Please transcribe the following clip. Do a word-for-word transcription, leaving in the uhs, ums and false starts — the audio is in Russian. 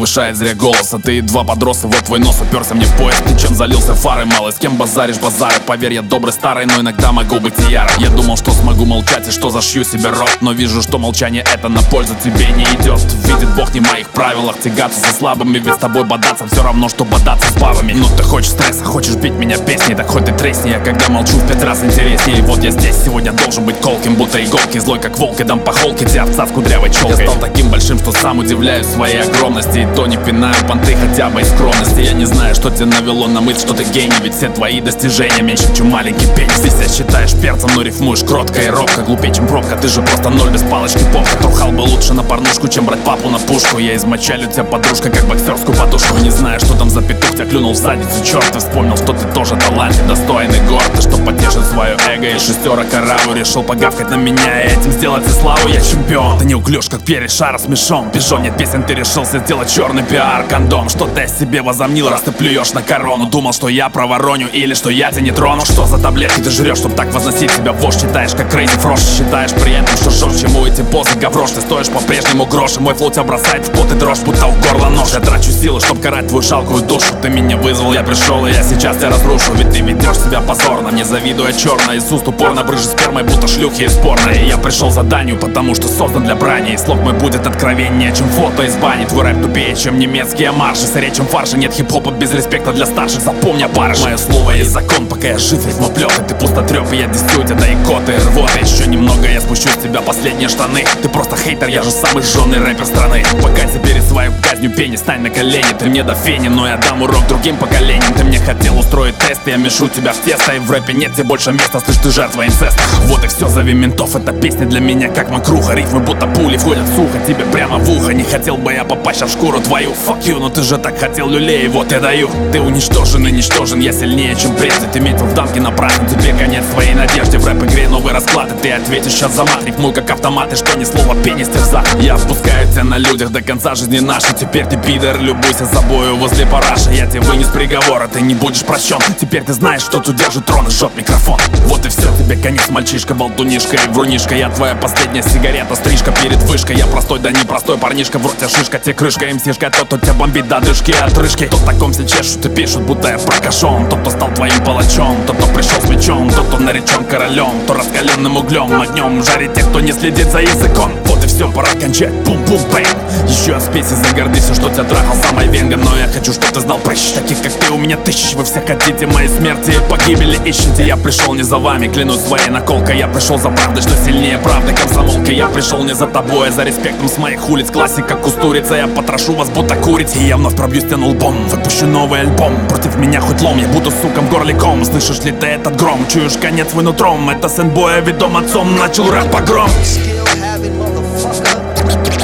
слышать зря голоса. Ты едва подрос, и вот твой нос уперся мне в пояс. Ты чем залился фарой, малый, с кем базаришь базары? Поверь, я добрый старый, но иногда могу быть и ярым. Я думал, что смогу молчать и что зашью себе рот, но вижу, что молчание это на пользу тебе не идет. Видит Бог не в моих правилах тягаться со слабыми, ведь с тобой бодаться все равно, что бодаться с бабами. Ну ты хочешь стресса, хочешь бить меня песней, так хоть ты тресни. Я когда молчу в пять раз интереснее. И вот я здесь сегодня должен быть колким, будто иголки. Злой как волк и дам по холке, те овца с кудрявой челкой. Я стал таким большим, что сам удивляюсь своей огромности. И то не пинаю понты хотя бы из скромности. Я не знаю, что тебя навело на мысль, что ты гений, ведь все твои достижения меньше, чем маленький пенис. Ты себя считаешь перцем, но рифмуешь кротко и робко. Глупее, чем пробка, ты же просто ноль без палочки попка. Трухал бы лучше на порнушку, чем брать папу на пушку. Я измочалю тебя, подружка, как боксерскую подушку. Не знаю, что там за петух тебя клюнул в задницу, черт. Ты вспомнил, что ты тоже талантлив, достойный горд. И что потешит свое эго и шестерок ораву. Решил погавкать на меня и этим сделать и славу. Я чемпион, ты не уклюж, как перец шара с мешом. Пижон, нет песен, ты решился сделать черный пиар. Кондом, что ты о себе возомнил, раз ты плюешь на корону. Думал, что я провороню или что я тебя не трону. Что за таблетки ты жрешь, чтоб так возносить себя в вождь? Считаешь, как Крейзи Фрош, считаешь при этом, что жжешь. Чему эти позы гаврош, ты стоишь по-прежнему гроши. Мой флоу тебя бросает в пот и дрожь, будто в горло нож. Я трачу силы, чтоб карать твою жалкую душу. Ты меня вызвал, я пришел, и я сейчас тебя разрушу. Ведь ты ведешь себя позорно, не завидуя черно. Из уст упорно брыжет спермой, будто шлюхи из порно. И я пришел за данью, потому что создан для брани. И слог мой будет откровеннее, чем фото из бани. Твой рэп тупее, чем немецкие марши. Скорее, чем фарши, нет хип-хопа без респекта для старших. Запомни, барыш, мое слово есть закон, пока я жив, рифмоплёт. И ты пустотрёп, и я дистю тебя до икоты, рвоты. Еще немного, я спущу с тебя последние штаны. Ты просто хейтер, я же самый жжёный рэпер страны. Покайся перед своей казнью пени, стань на колени. Ты мне до фени, но я дам урок другим поколениям. Ты мне хотел устроить тест, я мешу тебя в тесто. И в рэпе нет тебе больше места, слышь, ты жертва инцеста. Вот и все, зови ментов, эта песня для меня как мокруха. Рифмы будто пули входят сухо тебе прямо в ухо. Не хотел бы я попасть в шкуру твою, fuck you, но ты же так хотел люлей, вот я даю. Ты уничтожен и ничтожен, я сильнее, чем прежде. Ты метил в дамки напрасно, теперь конец твоей надежде. В рэп-игре новый расклад, и ты ответишь сейчас за мат. Рифмуй как автомат, и что ни слова пенис терзак. Я отпускаю тебя на людях до конца жизни нашей. Теперь ты пидор, любуйся собою возле параша. Я тебе вынес приговор, а ты не будешь прощен. Теперь ты знаешь, что тут держит трон и жжет микрофон. Вот и все, тебе конец, мальчишка, болтунишка и врунишка. Я твоя последняя сигарета, стрижка перед вышкой. Я простой, да непростой парнишка, в роте шишка. Те крышка, МСишка, тот, кто тебя бомбит до дышки, отрыжки. Тот таком все чешут и пишут, будто я прокашен. Тот, кто стал твоим палачом, тот, кто пришел с мечом. Тот, кто наречен королем, то раскаленным углем. Огнем жарит тех, кто не следит за языком. Вот и все, пора кончать, бум-бум-бэм. Еще спейся, загордись, что тебя трахал самой венга. Но я хочу, чтоб ты знал, прыщ, таких как ты у меня тысяч. Вы все хотите моей смерти и погибели ищете. Я пришел не за вами, клянусь своей наколкой. Я пришел за правдой, что сильнее правды комсомолки. Я пришел не за тобой, а за респектом с моих улиц. Классика кустурица, я потрошу вас, будто курить. И я вновь пробью стену лбом, выпущу новый альбом. Против меня хоть лом, я буду суком горликом. Слышишь ли ты этот гром, чуешь конец свой нутром. Это сын боя, ведом отцом, начал рэп погром.